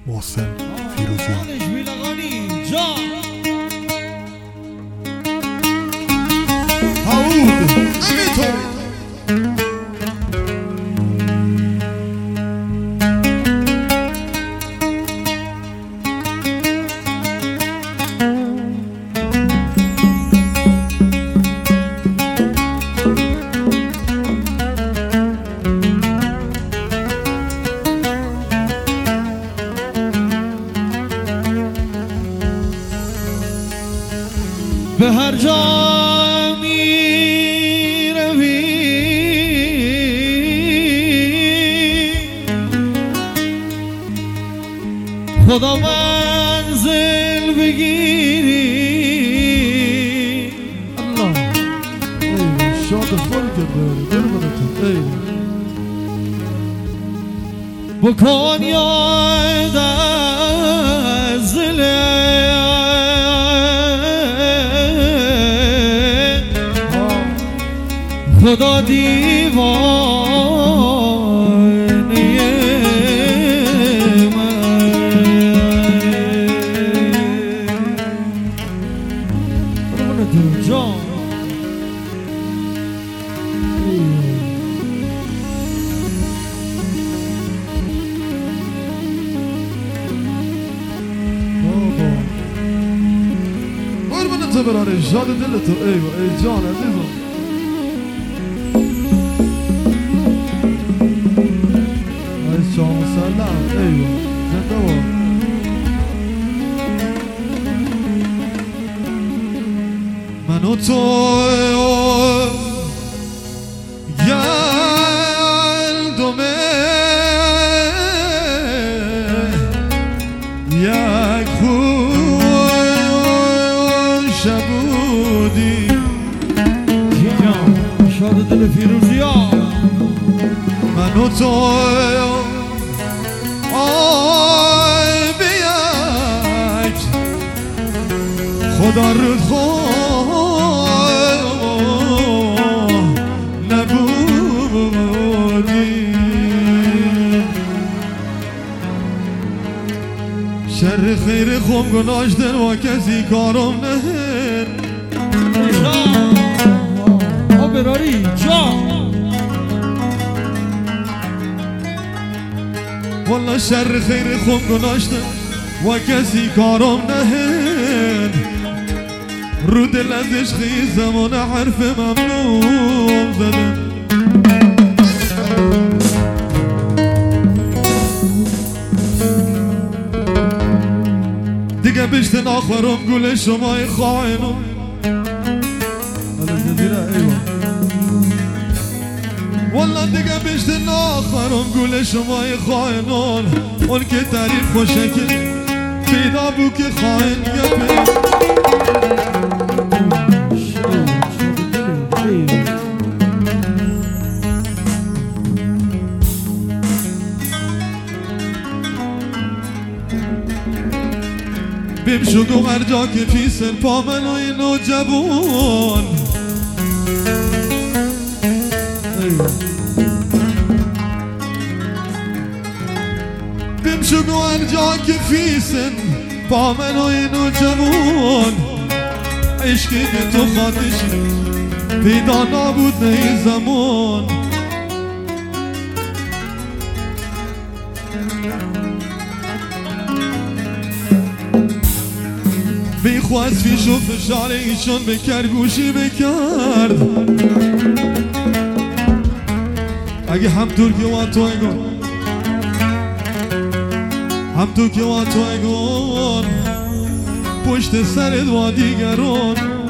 محسن فیروزیان. به هر جا می روی خدا منزل بگیری. الله ایوه شاد خول کرده ایوه بکن یاد از خدا دیوانه من تو جان قربان تو براره شاد دل تو ایوه ای جان عزیزم. شام سلام ایوه زنده باد. من و تو گلدمه یک خوش بودی. شاد دل فیروزیان. من و تو آی بیک خدا رود نبودی. شر خیر خوم گناش دل و کسی کارم نهن. براری جان والله شر خیر خوم گناشتم و کسی کارم نهن. رو دل از عشقی زمان حرف ممنون زدم. دیگه بیشتر ناخورم گل شمای خائنم. والله دیگه بیشتر ناخورم گل شمای خائنان. اون که تعریف خوشه که پیدا بو که خائن گپه. بیم شگو هر جا که پیسن پا من و اینو جوون. شگو هر جا که فیسن با من و اینو جوون. عشقی که تو خاطشی پیدا نبود نه زمان. بیخواست فیش و فشار ایشان بکر گوشی بکرد. اگه هم ترکی و تو اگون هم تو که و تو اگون پشت سرت و دیگران.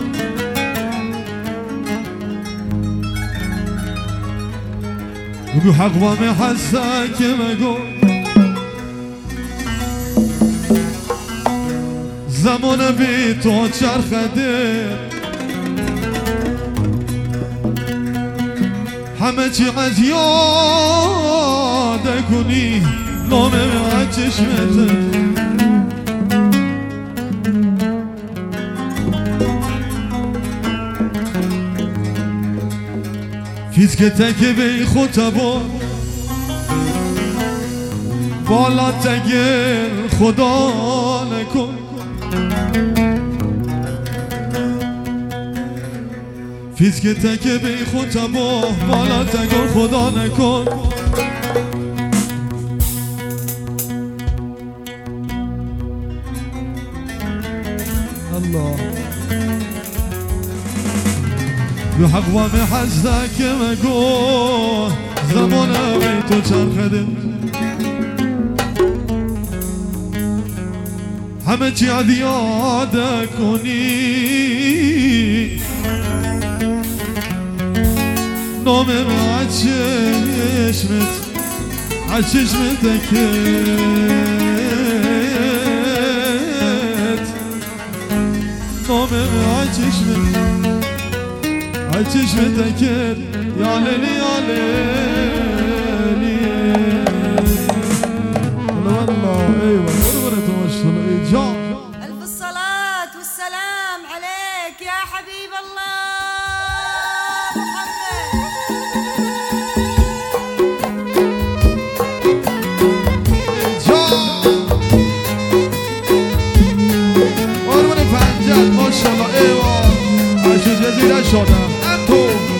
بگو حق و محسن که مگو زمان بی تو چرخده. همه چی از یاد کنی نامه از چشمت. فیز که تکه بی خود تبا بالا تگر خدا نکن فیزک تکه بی خود تباه بالا تگر خدا نکن الله به حق و به حزدک مگو زمان بی تو چرخده همه چی یاد کنی نام من چشمت دکت نام من چشمت دکت یا لیلی یا لیلی الله ایوه قربونت ماشالله ای جان ألف الصلاة والسلام عليك يا حبيب الله محمد قربون پنجت ماشالله ایوه عشق جزیره شدم انتو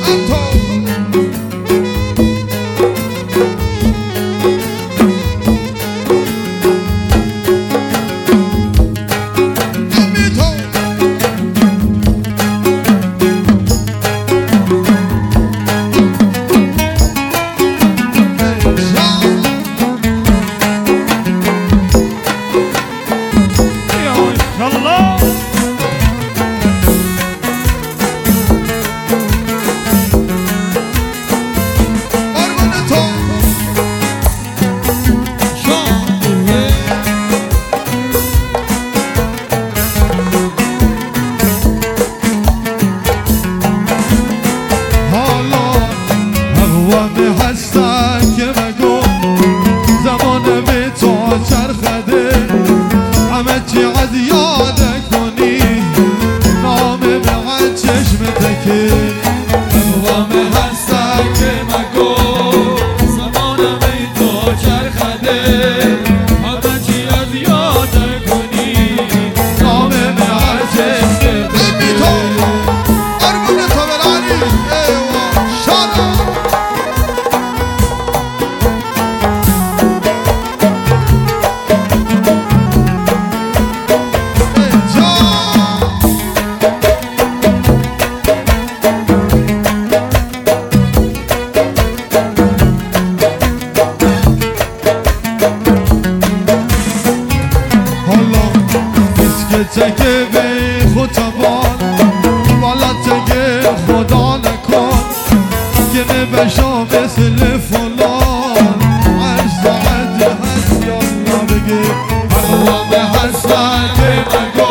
تکه به خود تبان بالا تکه خدا نکن که نبشا مثل فلان 8 ساعت هست یا نبگه اقوام هستن که مگو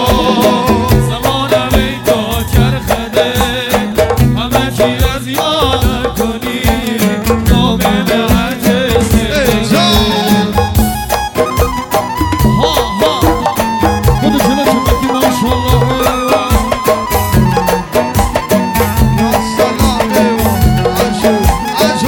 زمانم ای تو چرخده همه چی از یاد کنی نام نهت جان ها خود چلو چمکی ماشالله یا سلام عشق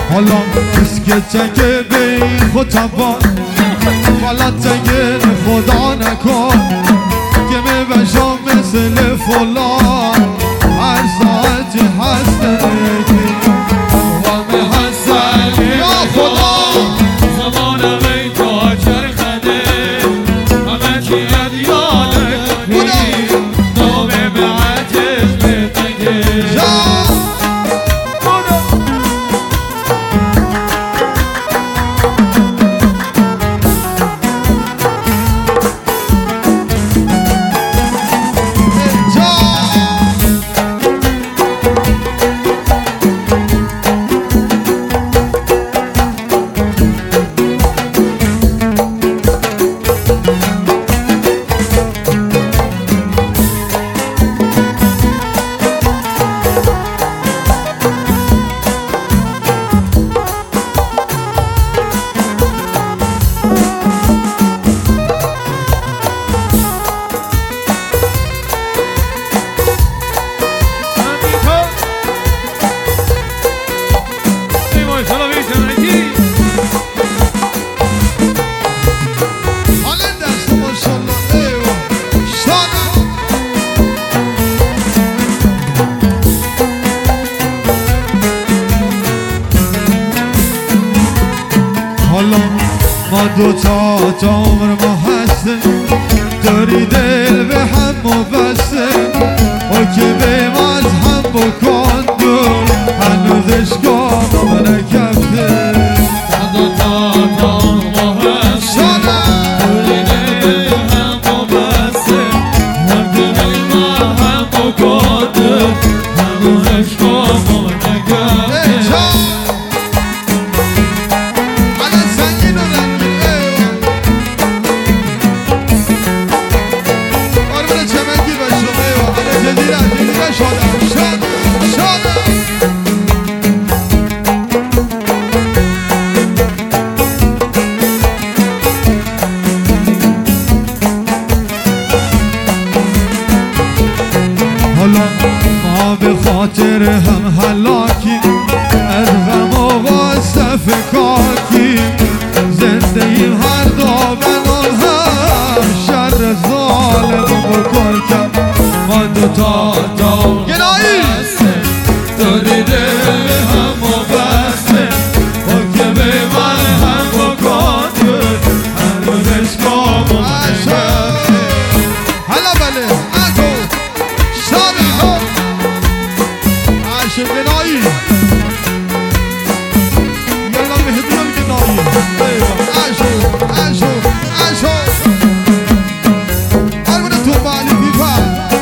حالا اسکه تگه بی خود تبان حالا تگه خدا نکن که می بشم مثل فلان هر ساعتی هستن یکی همه هستن یا خدا زمان بی تا چرخده همه چی یاد کنی نام بعدش بتگه ما دوتا تا عمر ما هستیم داری دل به هم مبسته و که به از هم بکن دور هنوز اشکام ما نکفته ما دوتا تا عمر ما هستیم داری دل هم مبسته و که به هم بکن دور هنوز اشکام ما نکفته ما به خاطر هم هلاکی از غم و غصه فکاکی زنده ایم هر دامنان هم شر ظالم بکن کم ما دوتا تا بسته داری دل هم و بسته و که به من هم بکن دور هنوز اشکام و نکفته هلا بله اگو شاری ها عاشق گنایی یلا مهدیم گنایی عاشق عاشق عاشق هر من تو مالی بیفر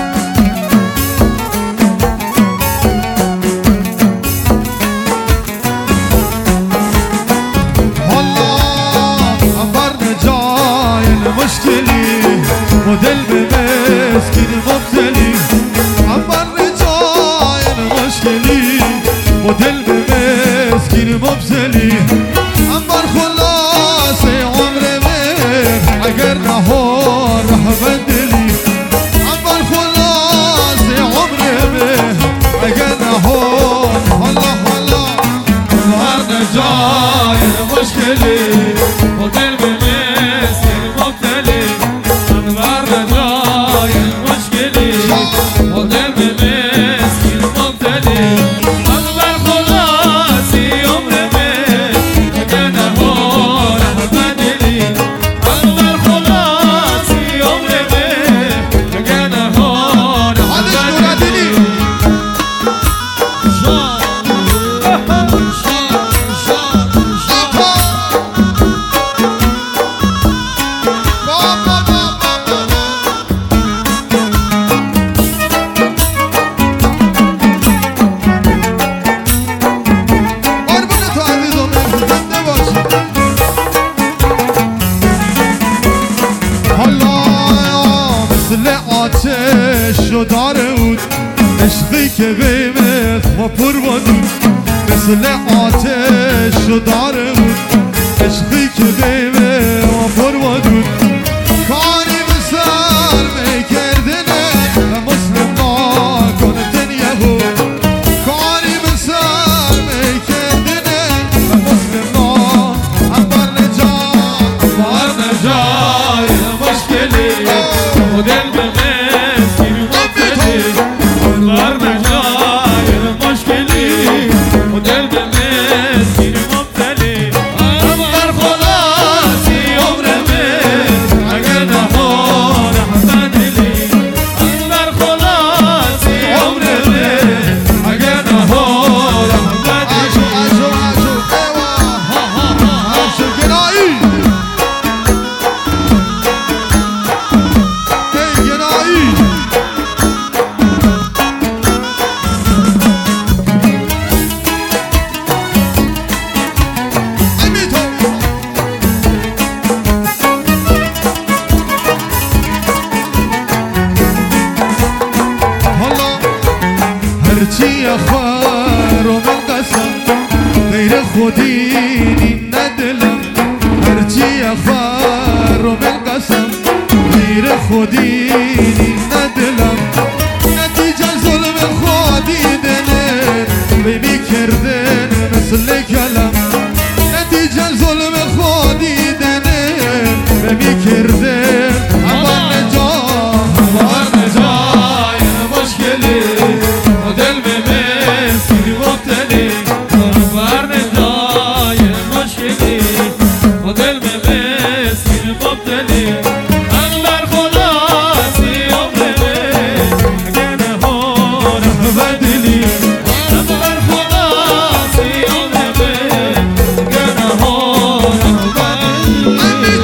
حالا انبر جای مشکلی و دل به مسکین مبتلی انبر جای مشکلی و دل به مسکین مبتلی انبر خلاص عمر من اگر نهار رحمت دلی انبر خلاص عمر من اگر نهار حالا حالا هر جای مشکلی و دل به مسکین مبتلی هر جای مشکلی و دل به مسکین مبتلی انور خلاصی عمر من اگر نهار رحمت دلی انور خلاصی عمر من اگر نهار رحمت دلی آتش رو داره بود عشقی که قیمت ما پر بود مثل آتش رو داره بود عشقی که قیمت ما پر بود کاری به سر میکردنه و مسلم ناکنه دنیا بود کاری به سر میکردنه خودینی ندلم هرچی اخبار رو بالقسم غیر خودینی ندلم نتیجه ظلم خودی دلن بینی کردن مثل کلم نتیجه ظلم خودی دلن بینی کردن عبار نجای مشکلی دل بمسکی مبتلی عبار نجای مشکلی دل بمسکی مبتلی انبر خلاصی عمره گنه هورم بدلی انبر خلاصی عمره گنه هورم بدلی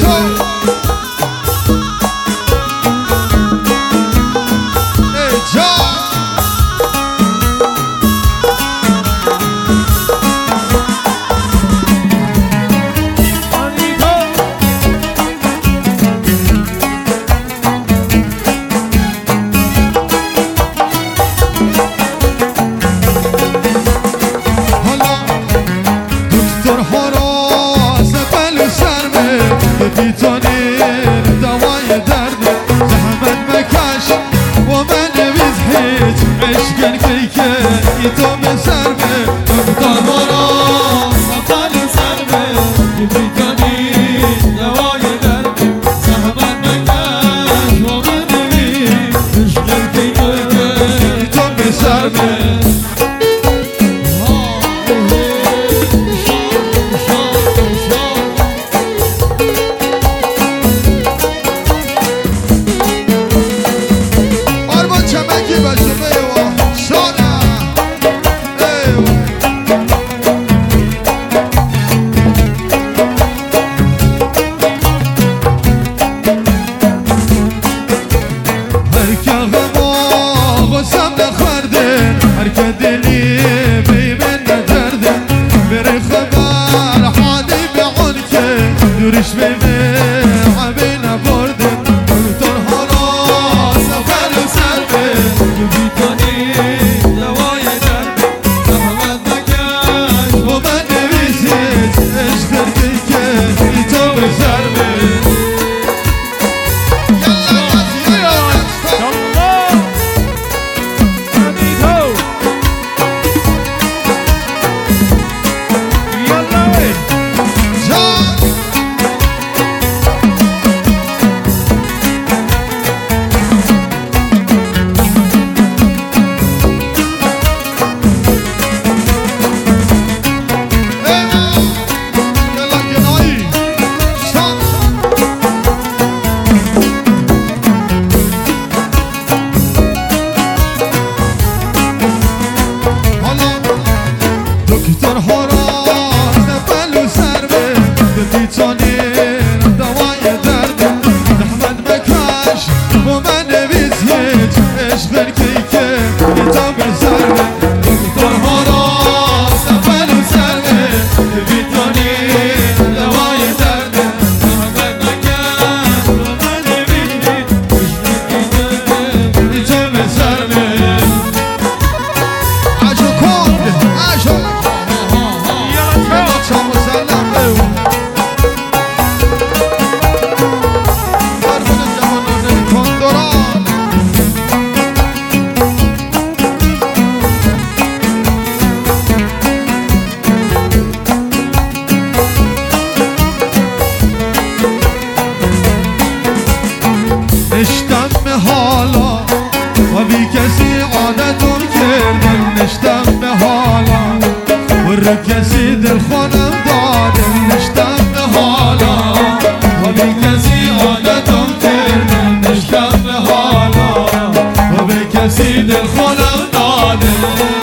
کسی دل خونم دادم نشتم به حالا و به کسی عادتم کردم نشتم به حالا و به کسی دل خونم دادم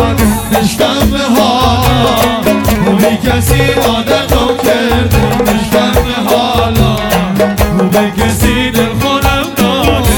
داده نشتم به حالا خوبی کسی عادتم کرده نشتم به حالا خوبی کسی دل خودم داده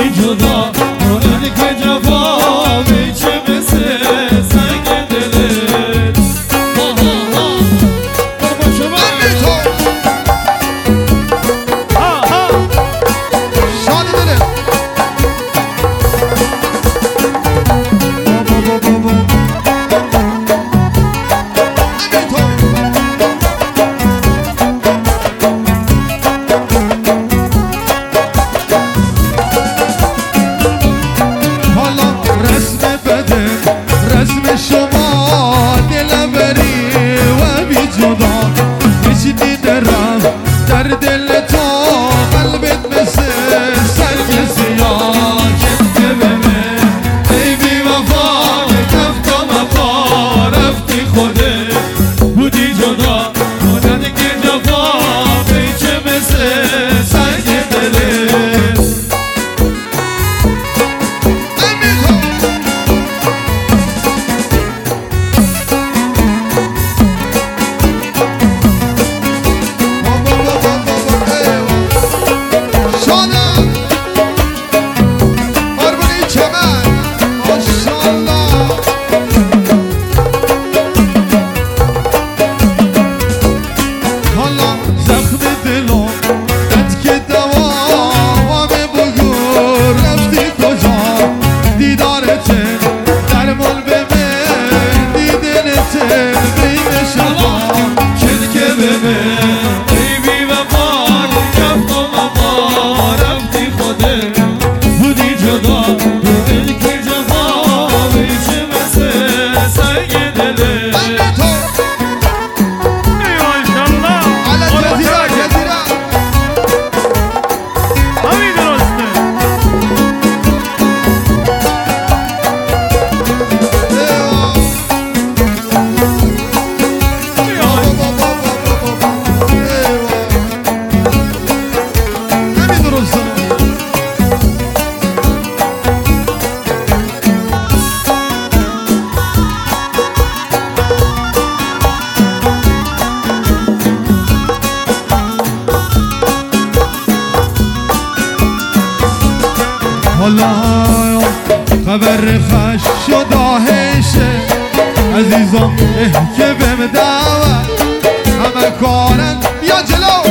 بودی جدا اون که جفا میچه مثل سنگ دلت قربان شما شاد دلت خبر خش شد آهشه عزیزم که بهم دعوت همه کارن بیا جلو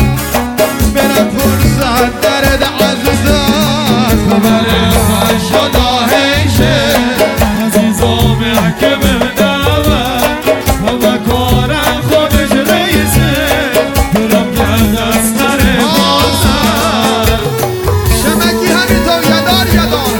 برم فرصت درد عزیزم خبر خش شد آهشه عزیزم که بهم دعوت همه کارن خودش رئیسه برم گرد از نره بازم شمکی همینطور یدار یدار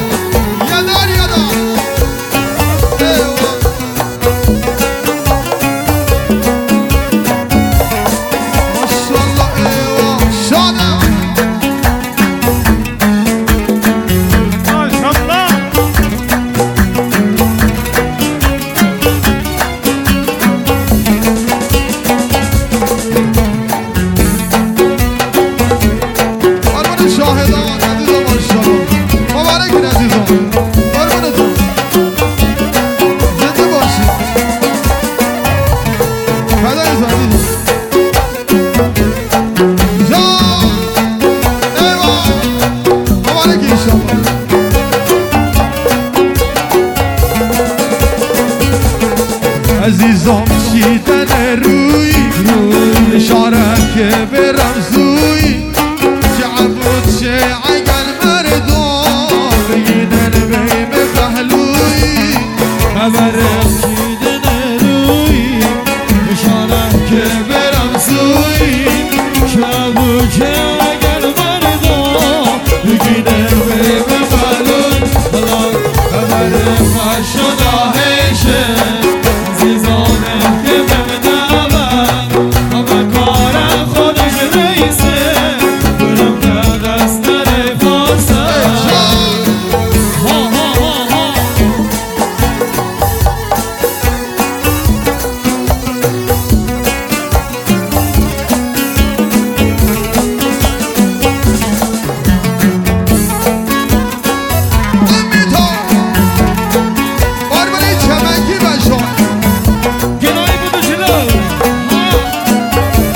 عزیزم چیدن روی اشاره که برم زوی چه عبود چه اگر مردم بگیدن بیم پهلوی خبر چیدن روی اشاره که برم زوی چه عبود چه اگر مردم بگیدن بیم پهلوی خبر خوش شده هشه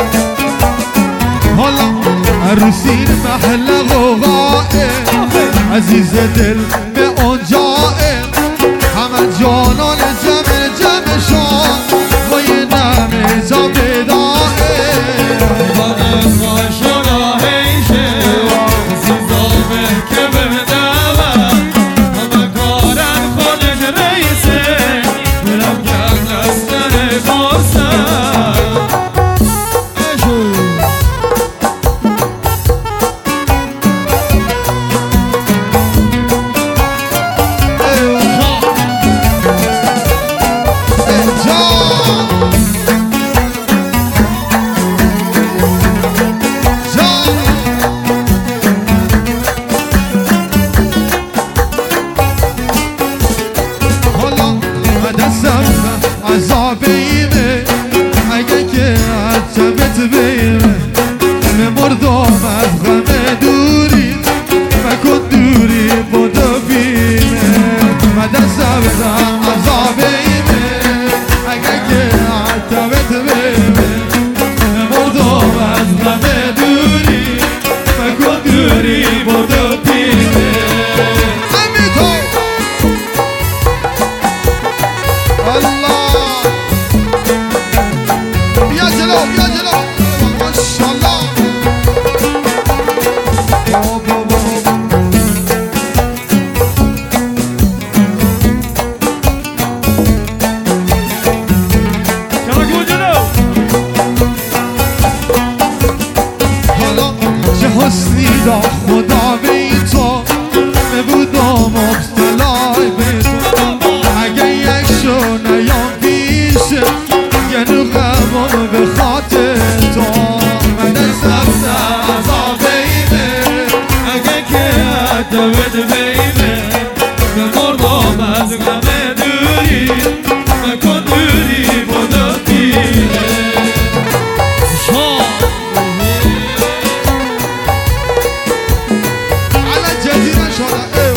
عروسين محلى غوغائي عزیز دل به اون جائه همه جانان جمع جمع شان و یه نمه جا بدائه بانه خوشانا هیشه سیزامه که بدوه همه کارن خودش رئیسه دلم کرد دستن بارسه عذابیمه اگه که عجبت بیمه مردم از غم دوری مکن دوری بودو بیمه مدن سبزم عذابیمه اگه که عجبت بیمه مردم از غم دوری مکن دوری بودو بیمه الله بیا جلو ماشاءالله حالا چه حسنی دا خدا به تو بودم مبتلای به تو اگه یک شونه یا پیشه یه نو غمم به خاطر تو من سبزم عذابیمه اگه که عدوت بیمه به مردم از غم دوری مکن دوری بودو بیمه على جزيرة شرق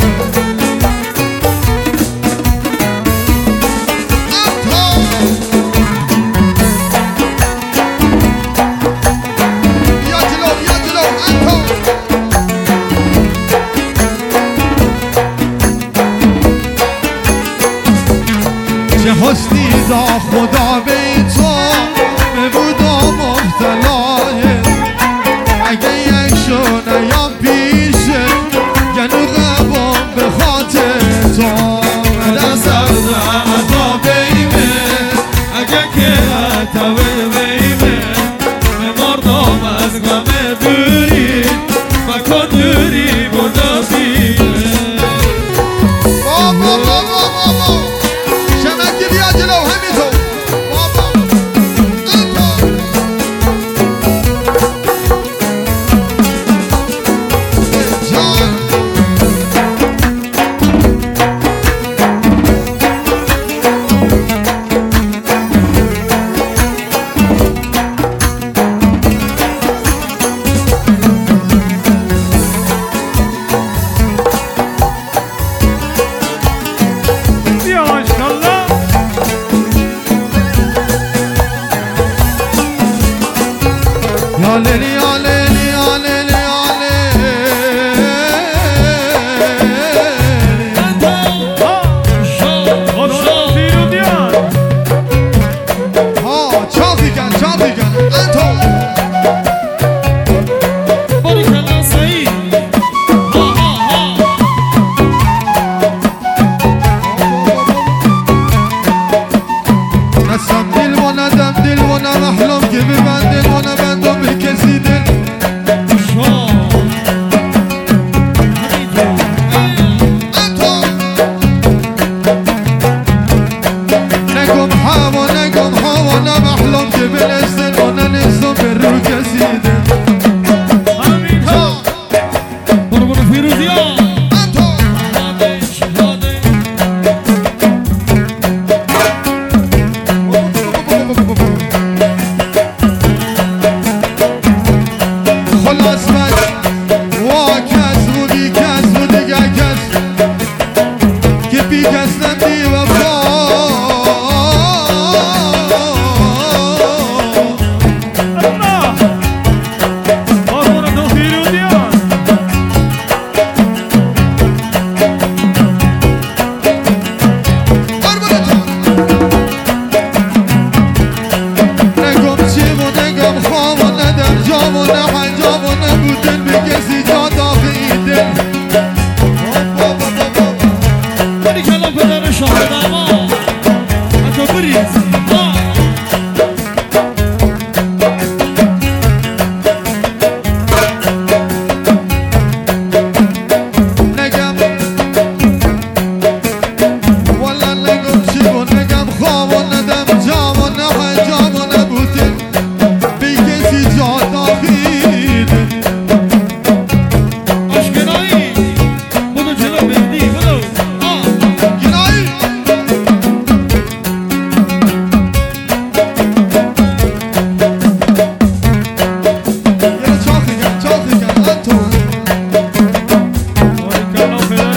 چه حسنی دا خدا به تو بودم مبتلای اگه یک شونه یا پیشه گنو غمم به خاطر تو من سبزم عذابیمه اگه که عتبه بیمه به مردم از غم دوری مکن دوری بودو بیمه بابا شمکی بیا جلو همینطور بابا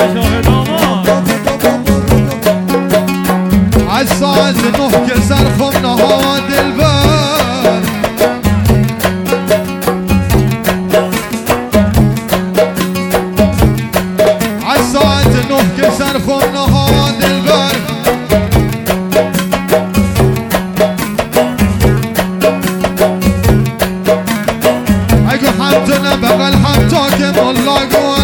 از ساعت 9 که سر خم نها دلبر از ساعت 9 که سر خم نها دلبر اگه هم تو نه بغل هم تا که ملا گو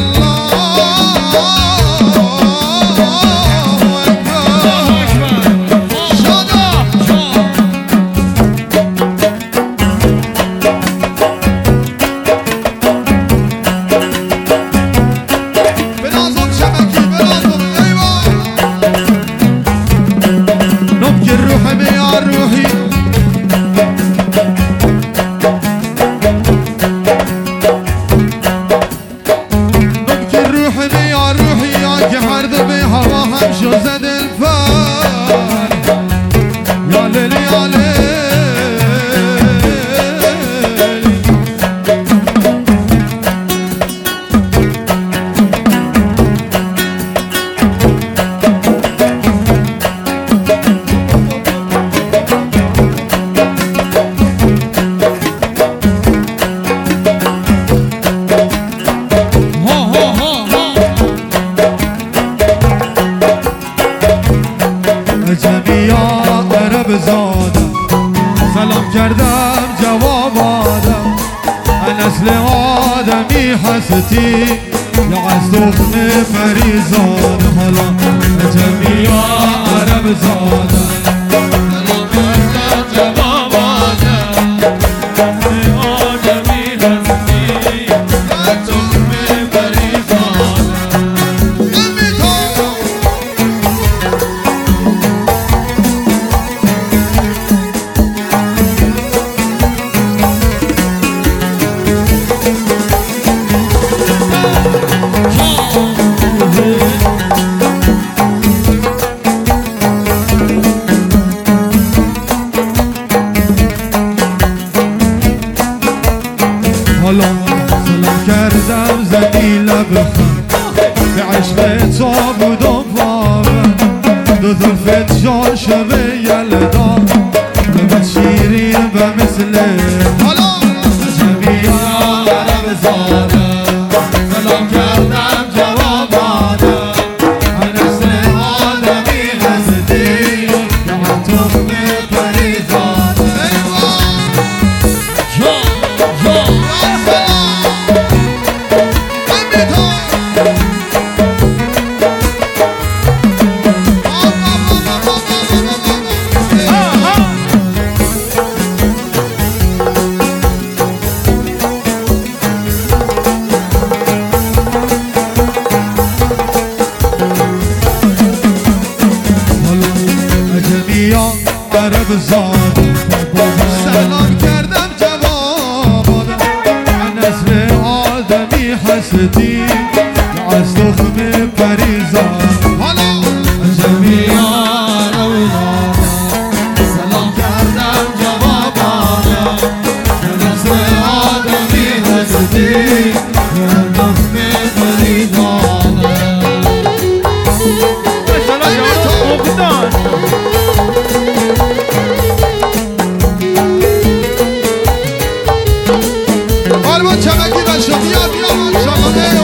سلام کردم جواب آدم نسل آدمی هستی یا از دخم فریزاد حالا جمعی عرب زادم سلام کردم جواب آدم نسل آدمی هستی یا از دخم فریزاد سلام کردم زدی لبخم به عشق تو بودم فاهم دو ظلفت جان شبه یلدام به شیرین و مثل جمعی عرب زادم سلام کردم جواب آدم نسل آدمی هستی یا از تخم فریزاد عرب زاد سلام کردم جواب آدم نسل آدمی هستی از تخم پریزاد جمعی عرب سلام کردم جواب آدم نسل آدمی هستی از تخم پریزاد چمکی بشو بیا بیا شاده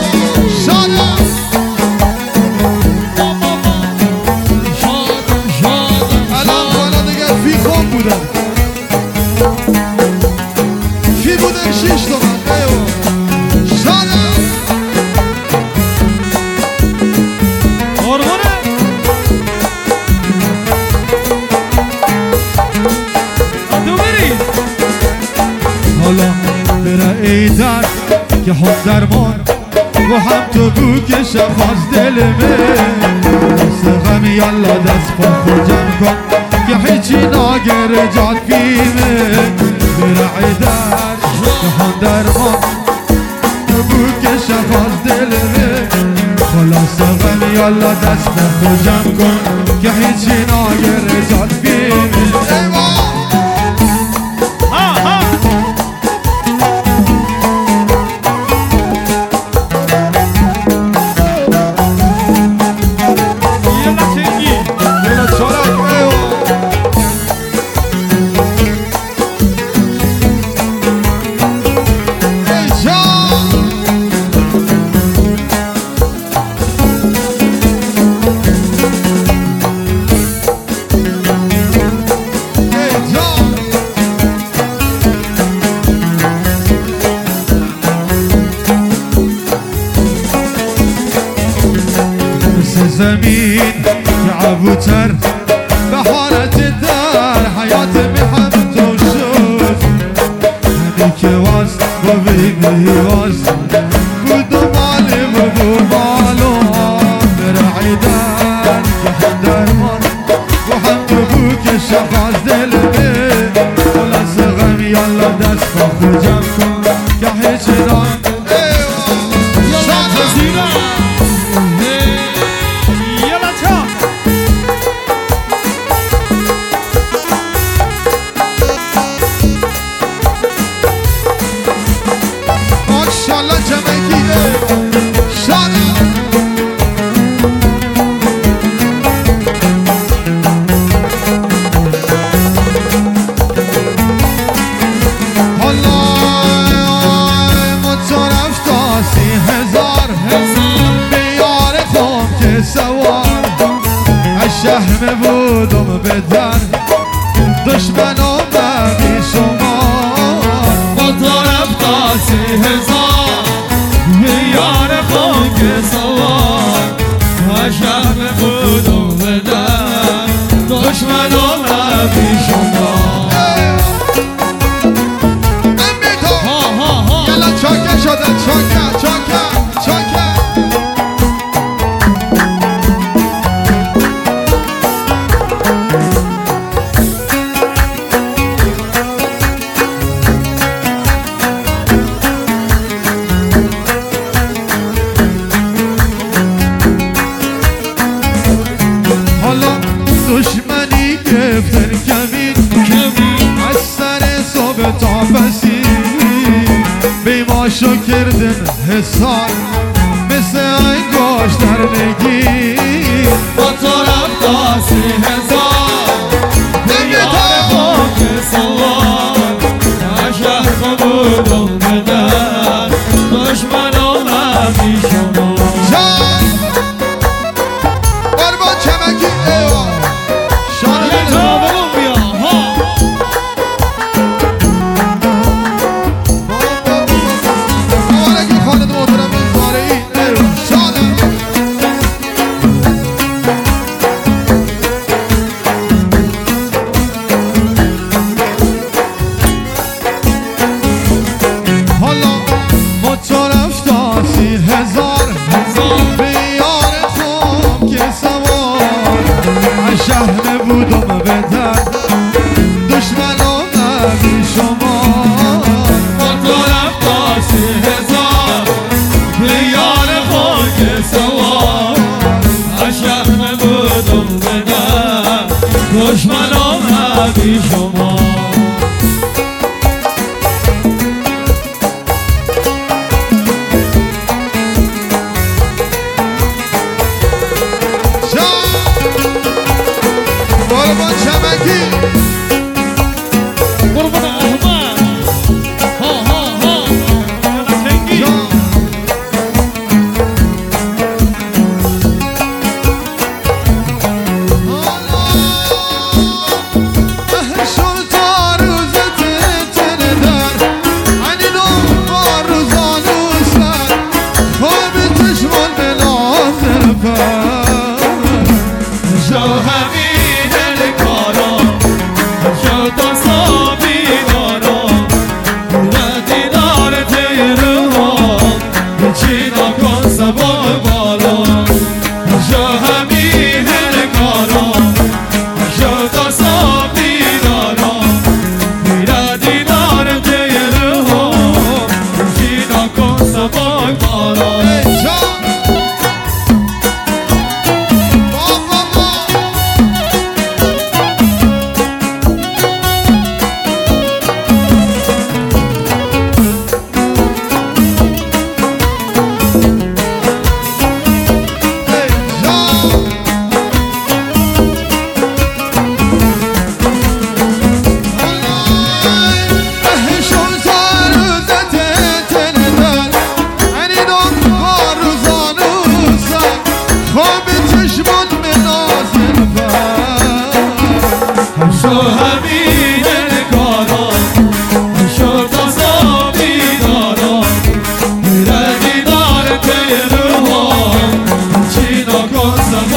الان بالا دیگه فی خوب بودن فی بودن 6 تومن شاده قربونه تو بری حالا بره ای درد که هم درمان و هم تو بو که شب از دل من دست غم یالا دست پا خود جمع کن که هیچی ناگر جاد بیمه بره ای درد که هم درمان تو بو که شب از دل من خلاص غم یالا دست پا خود جمع کن که هیچی ناگر جاد بیمه زمین تعبوتر بحارت در حیات محب تو شد همی که واز و بیمی واز بود و مالی و بو مالو برعیدن که هم درمان و هم بو که شفاز دل به خلاص غم یالا دست با جمع کن که هیچ دان شهم بودم به در دشمنم بی شما با طرف تا 30,000 یار خاک سوار و شهم بودم به در دشمنم بی شما یلا چاکه شده چاکه چاکه چاکه دشمنی گفتن کمین از سر صبح تا پسین بی ماشو کردن حسار مثل انگاش در نگین با طرف تا 30,000 یار خاک سوار و شهر بودم به در دشمنم بی شما قربان چمکی ایوان شهر بودم به در دشمنم بی شما با طرف تا 30,000 یار خاک سوار شهر بودم به در دشمنم بی شما قربان چمکی قربان احمد شد تا روزت تندر عنی نو با روزانو سر خواب تشمال بلازر پر شو همین کارم شو تا صابی دارم و دیدار تیرم چی نکن سبا بالم شو همین کارم شو تا صابی دارم و دیدار تیرم چی نکن سبا بالم Cosa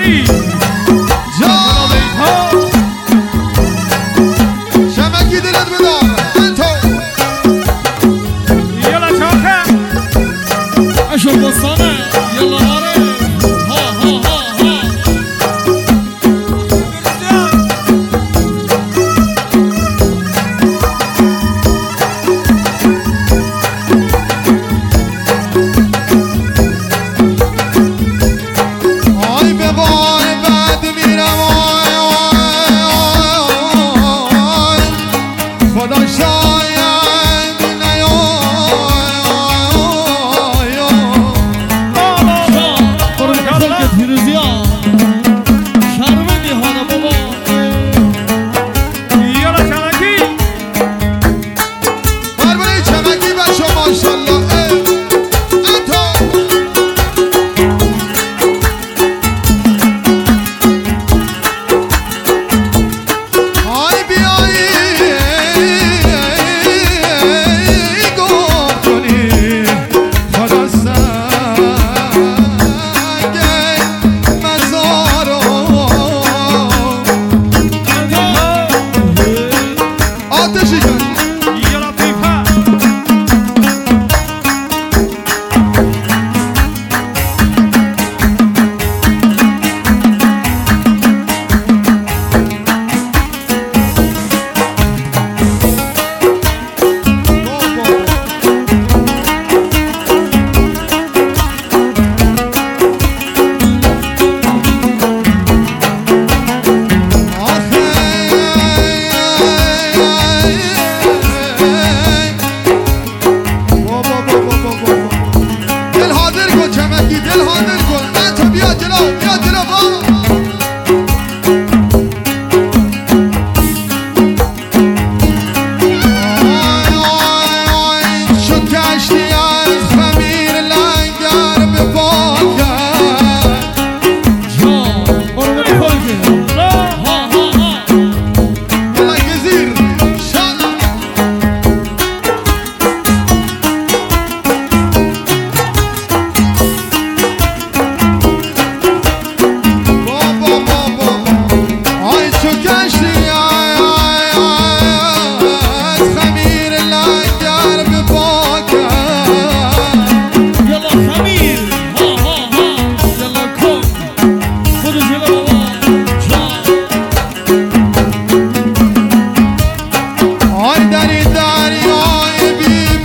سعید جان شمکی دلت بدار انتو یلا چاکه اشو بستانه یلا آره ها ها ها ها آی به بار بد میرم آی خدا شاید بربره چمکی بچه ماشالله انتو آی بیایی گفت کنی خدا سنگ مزارو آتشی کن دل حاضر کن چمکی دل حاضر کن نه تو بیا جلو بیا جلو با شد کشتی از خمیر لنگر به پا کرد لنگ زیر شد آی چو کشتی از خمیر لنگر به پا کرد آی در این دریای بی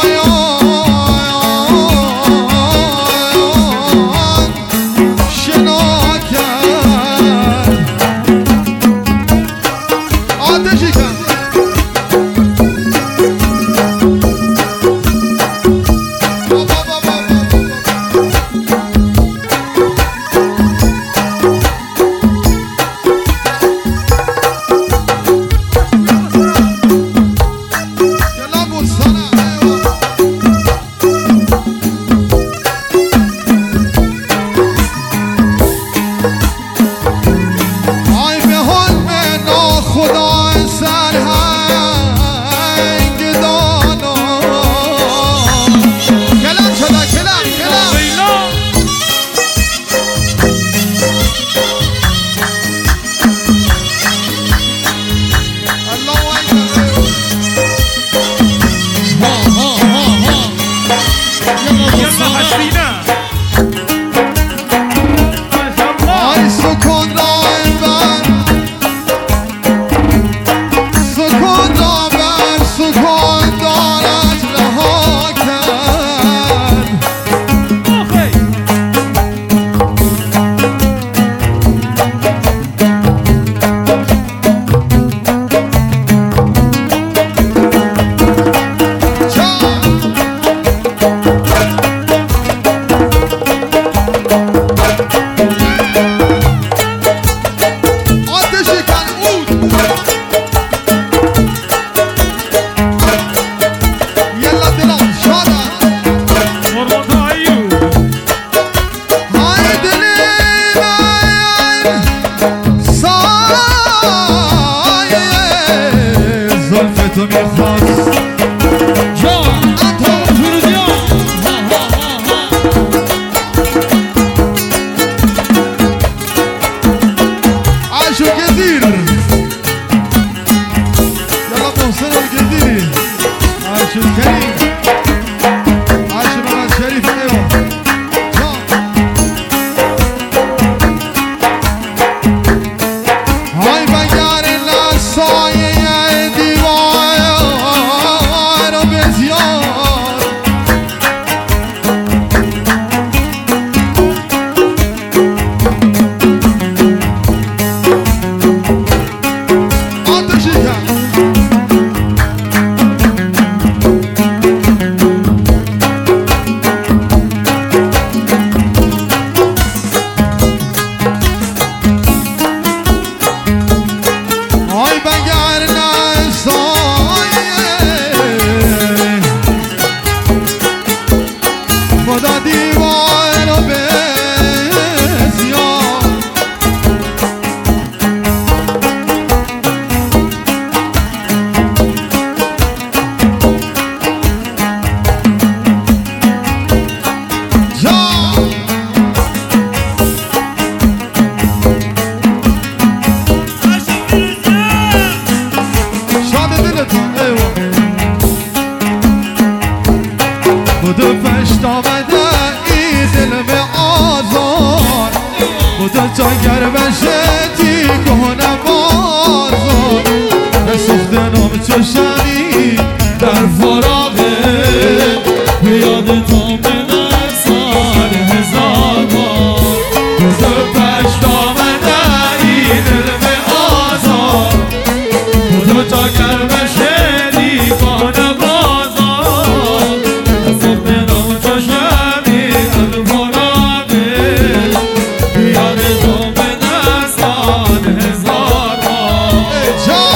پایان شنا کرد آتشی کن یلا بستانه آی به حلم ناخدا سرهنگ دانا کلم شده کلم الله اکبر آی سکون رای بر بشتی کنه بازار سخت نام چشنی در فراغه بیاد تو به سال هزار بار تو پشت آمده این علم آزار تو تا گرم شدی کنه بازار سخت نام چشنی در فراغه بیاد تو به سال هزار بار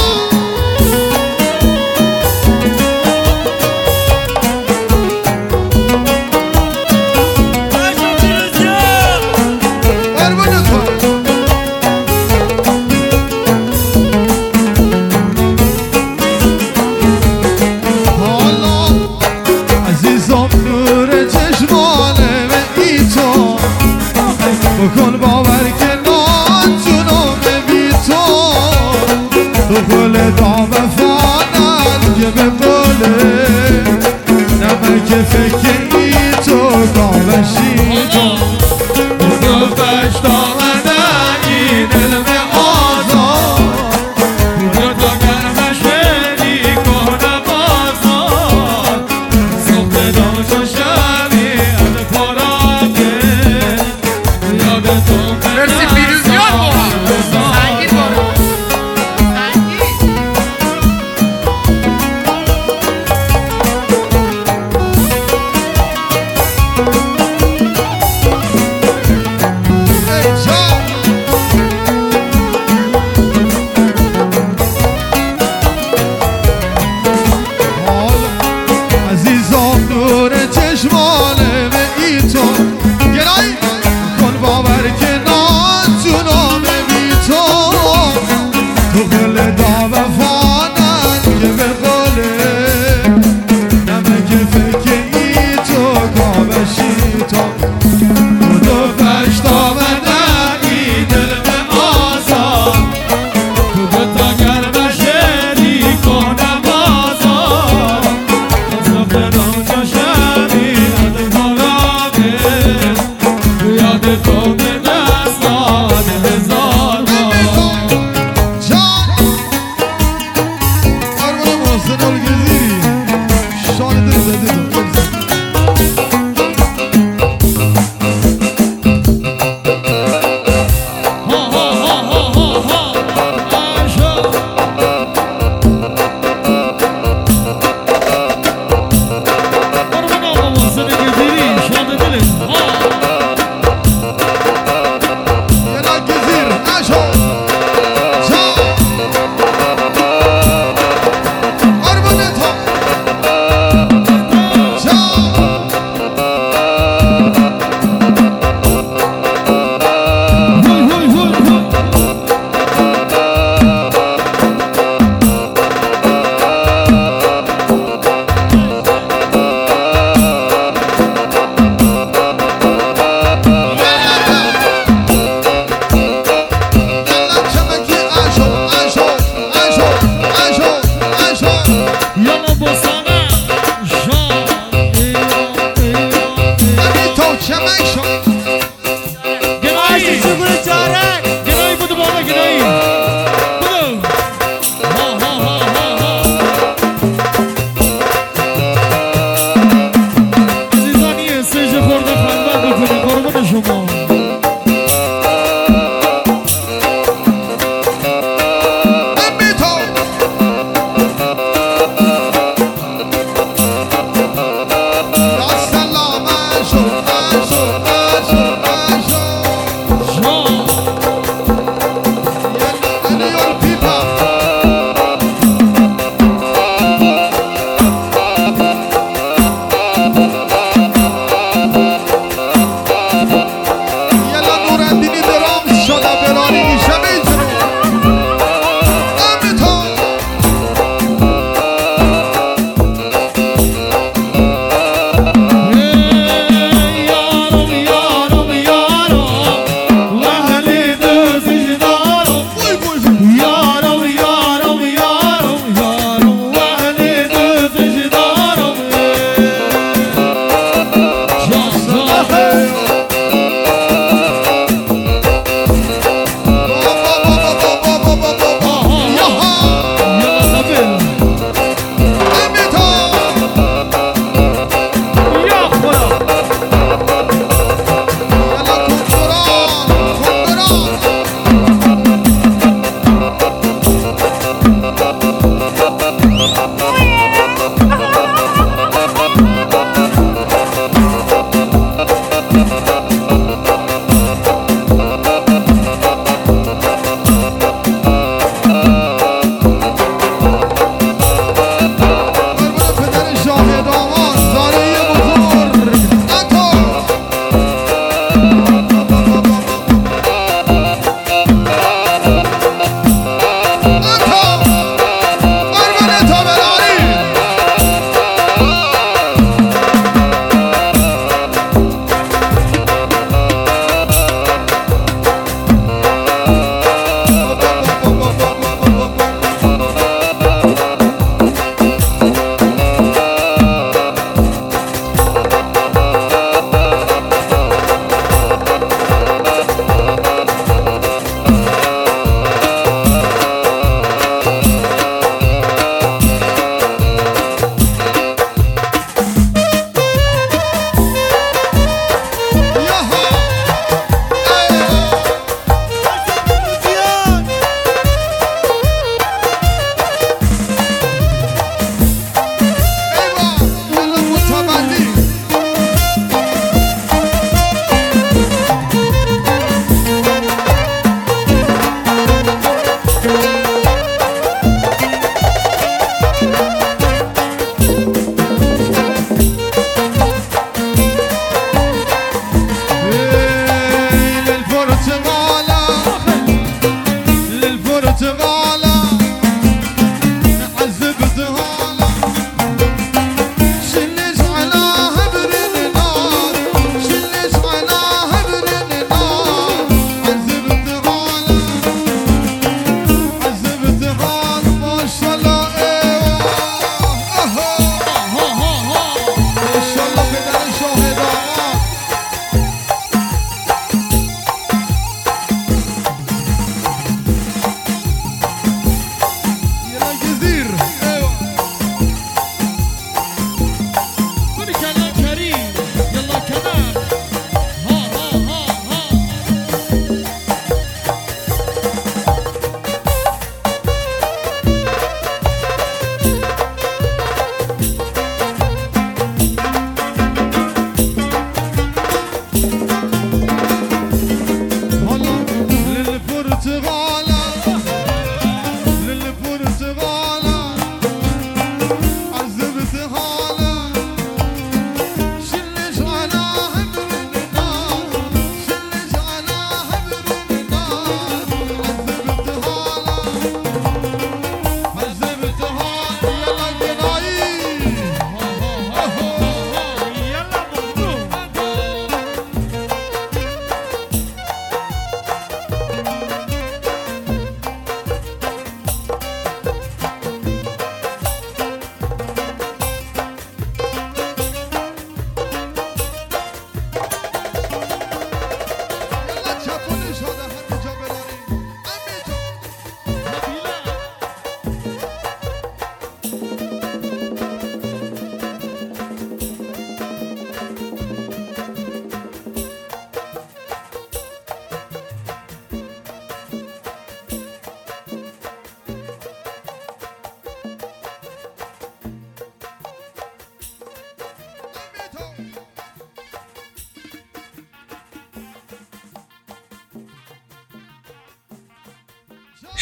بکن باور که ناچونم بی تو تو گل دام فانت که به بوله نمک فکری تو دامشی تو پشت آمده این علم آزار تو گرمش بدی کنه بازار سخت دام تو شبی از پراغه مرسی پیروزیان بابا سنگین بارو سنگین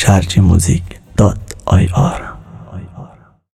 sharjimusic.ir